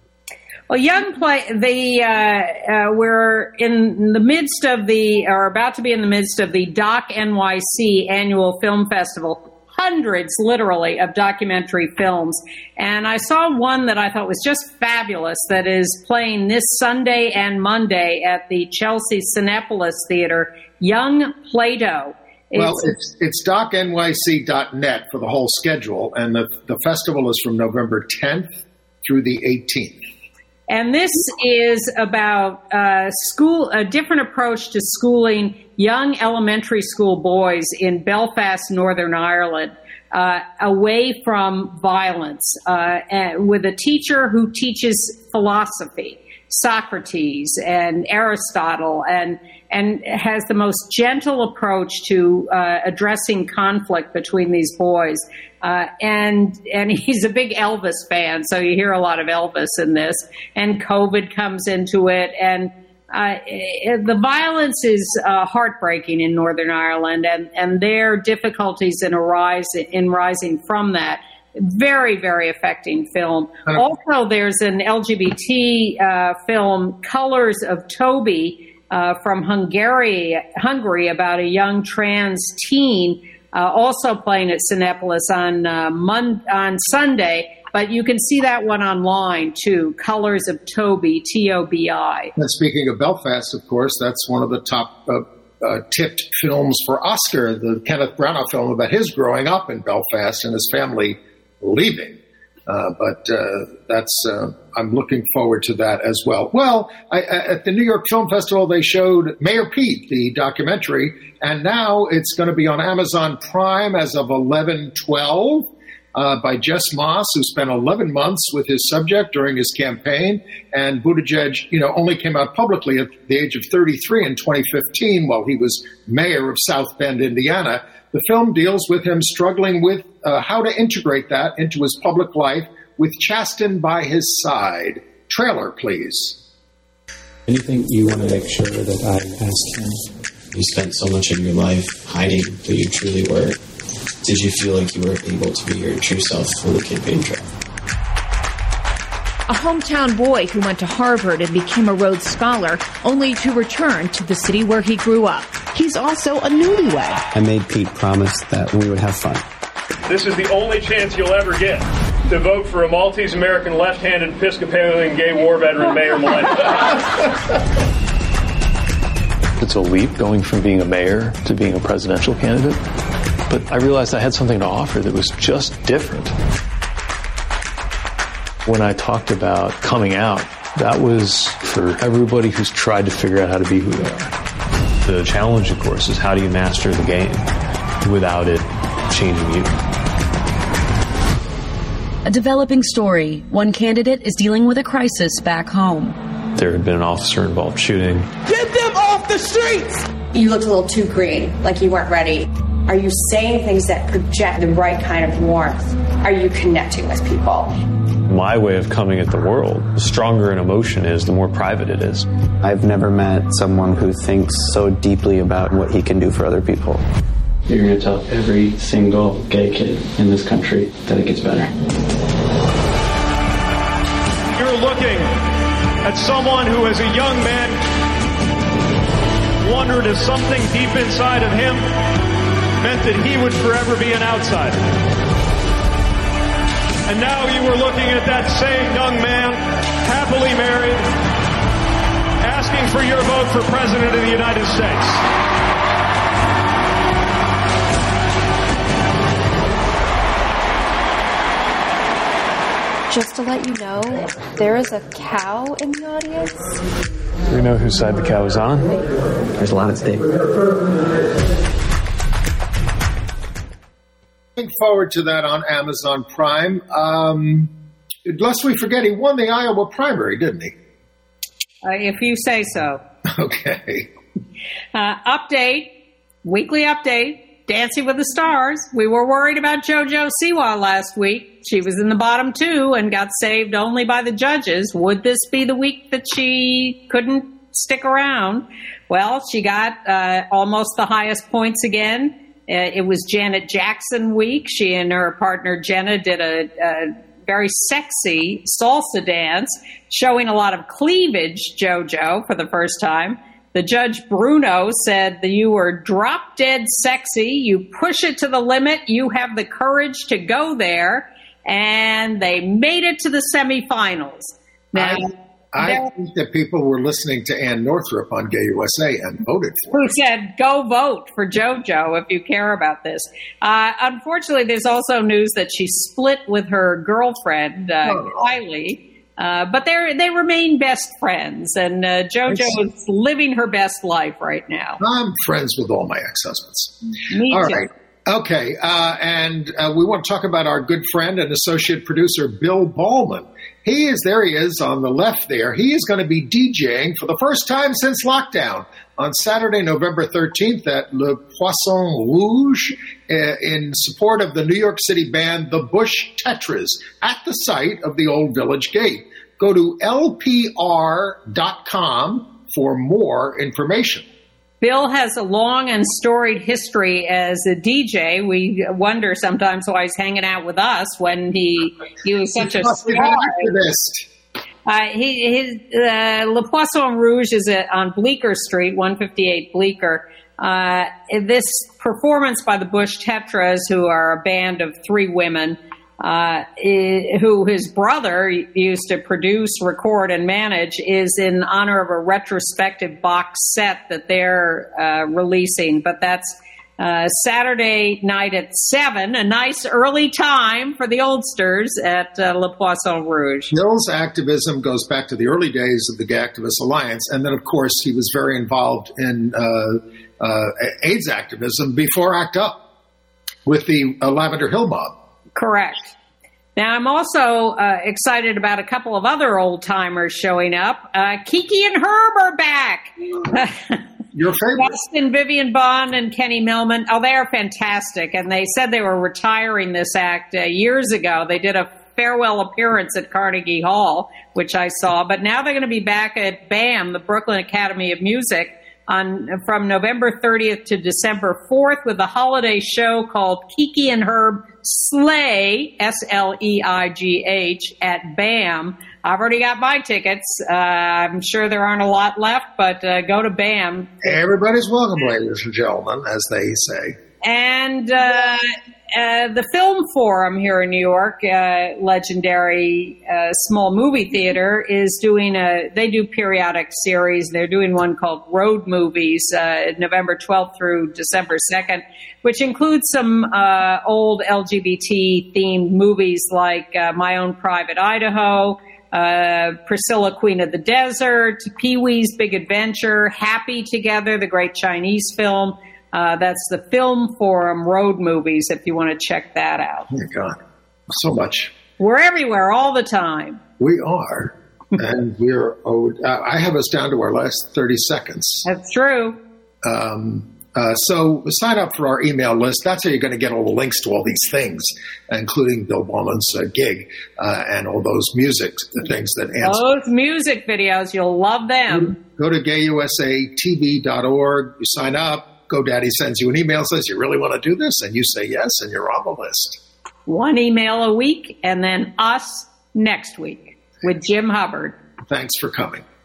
Well, Young Play, the uh, uh, we're in the midst of the, or about to be in the midst of the Doc N Y C annual film festival. Hundreds, literally, of documentary films. And I saw one that I thought was just fabulous that is playing this Sunday and Monday at the Chelsea Cinepolis Theater, Young Plato. It's, well, it's, it's doc N Y C dot net for the whole schedule, and the, the festival is from November tenth through the eighteenth. And this is about uh, school, a different approach to schooling young elementary school boys in Belfast, Northern Ireland, uh, away from violence, uh, and with a teacher who teaches philosophy, Socrates and Aristotle, and and has the most gentle approach to uh, addressing conflict between these boys. Uh, and and he's a big Elvis fan, so you hear a lot of Elvis in this. And COVID comes into it, and uh, the violence is uh, heartbreaking in Northern Ireland, and, and their difficulties in arise in rising from that. Very, very affecting film. Also, there's an L G B T uh, film, Colors of Toby, uh, from Hungary, Hungary, about a young trans teen. Uh, also playing at Cinepolis on uh, Mon- on Sunday, but you can see that one online too. Colors of Toby, T O B I. And speaking of Belfast, of course, that's one of the top uh, uh, tipped films for Oscar, the Kenneth Branagh film about his growing up in Belfast and his family leaving. Uh, but uh, that's uh, I'm looking forward to that as well. Well, I, at the New York Film Festival, they showed Mayor Pete, the documentary, and now it's going to be on Amazon Prime as of eleven twelve uh, by Jess Moss, who spent eleven months with his subject during his campaign. And Buttigieg, you know, only came out publicly at the age of thirty-three in twenty fifteen while he was mayor of South Bend, Indiana. The film deals with him struggling with uh, how to integrate that into his public life with Chasten by his side. Trailer, please. Anything you want to make sure that I ask him? You spent so much of your life hiding who you truly were. Did you feel like you were able to be your true self on the campaign trail? A hometown boy who went to Harvard and became a Rhodes Scholar, only to return to the city where he grew up. He's also a newlywed. I made Pete promise that we would have fun. This is the only chance you'll ever get to vote for a Maltese-American left-handed Episcopalian gay war veteran, Mayor Melendez. It's a leap going from being a mayor to being a presidential candidate. But I realized I had something to offer that was just different. When I talked about coming out, that was for everybody who's tried to figure out how to be who they are. The challenge, of course, is how do you master the game without it changing you? A developing story. One candidate is dealing with a crisis back home. There had been an officer-involved shooting. Get them off the streets! You looked a little too green, like you weren't ready. Are you saying things that project the right kind of warmth? Are you connecting with people? My way of coming at the world, the stronger an emotion is, the more private it is. I've never met someone who thinks so deeply about what he can do for other people. You're going to tell every single gay kid in this country that it gets better. You're looking at someone who, as a young man, wondered if something deep inside of him meant that he would forever be an outsider. And now you are looking at that same young man, happily married, asking for your vote for President of the United States. Just to let you know, there is a cow in the audience. Do we know whose side the cow is on? There's a lot at stake. Looking forward to that on Amazon Prime. Um, lest we forget, he won the Iowa primary, didn't he? Uh, if you say so. Okay. Uh, update, weekly update, Dancing with the Stars. We were worried about JoJo Siwa last week. She was in the bottom two and got saved only by the judges. Would this be the week that she couldn't stick around? Well, she got uh, almost the highest points again. Uh, it was Janet Jackson week. She and her partner Jenna did a, a very sexy salsa dance, showing a lot of cleavage, JoJo, for the first time. The judge Bruno said that you were drop dead sexy. You push it to the limit. You have the courage to go there. And they made it to the semifinals. Now, I, I think that people were listening to Ann Northrup on Gay U S A and voted for who her. said, go vote for JoJo if you care about this. Uh, unfortunately, there's also news that she split with her girlfriend, uh, oh. Kylie. Uh, but they they remain best friends, and uh, JoJo is living her best life right now. I'm friends with all my ex-husbands. Me all too. Right. Okay, uh, and uh, we want to talk about our good friend and associate producer, Bill Ballman. He is, there he is on the left there. He is going to be DJing for the first time since lockdown on Saturday, November thirteenth at Le Poisson Rouge uh, in support of the New York City band The Bush Tetras at the site of the Old Village Gate. Go to L P R dot com for more information. Bill has a long and storied history as a D J. We wonder sometimes why he's hanging out with us when he he was such a star. Uh, he, his, uh, Le Poisson Rouge is a, on Bleecker Street, one fifty-eight Bleecker. Uh, this performance by the Bush Tetras, who are a band of three women, uh, who his brother used to produce, record, and manage, is in honor of a retrospective box set that they're uh, releasing. But that's uh, Saturday night at seven, a nice early time for the oldsters at uh, Le Poisson Rouge. Bill's activism goes back to the early days of the Gay Activists Alliance, and then, of course, he was very involved in uh, uh, AIDS activism before ACT UP with the uh, Lavender Hill mob. Correct. Now, I'm also uh, excited about a couple of other old-timers showing up. Uh, Kiki and Herb are back. Your favorite. Dustin, Vivian Bond, and Kenny Millman. Oh, they are fantastic. And they said they were retiring this act uh, years ago. They did a farewell appearance at Carnegie Hall, which I saw. But now they're going to be back at BAM, the Brooklyn Academy of Music, on from November thirtieth to December fourth with a holiday show called Kiki and Herb Slay, S L E I G H, at BAM. I've already got my tickets. Uh, I'm sure there aren't a lot left, but uh, go to BAM. Everybody's welcome, ladies and gentlemen, as they say. And uh, uh, the Film Forum here in New York, uh, legendary uh, small movie theater, is doing a, they do periodic series. They're doing one called Road Movies, uh, November twelfth through December second, which includes some uh, old L G B T-themed movies like uh, My Own Private Idaho, uh, Priscilla, Queen of the Desert, Pee-wee's Big Adventure, Happy Together, the great Chinese film. Uh, that's the Film Forum Road Movies, if you want to check that out. Oh, my God. So much. We're everywhere all the time. We are. And we're, oh, I have us down to our last thirty seconds. That's true. Um, uh, so sign up for our email list. That's how you're going to get all the links to all these things, including Bill Ballman's uh, gig uh, and all those music things that answer. Those music videos, you'll love them. Go to gay u s a t v dot org. You sign up. GoDaddy sends you an email, says, you really want to do this? And you say yes, and you're on the list. One email a week, and then us next week with Jim Hubbard. Thanks for coming.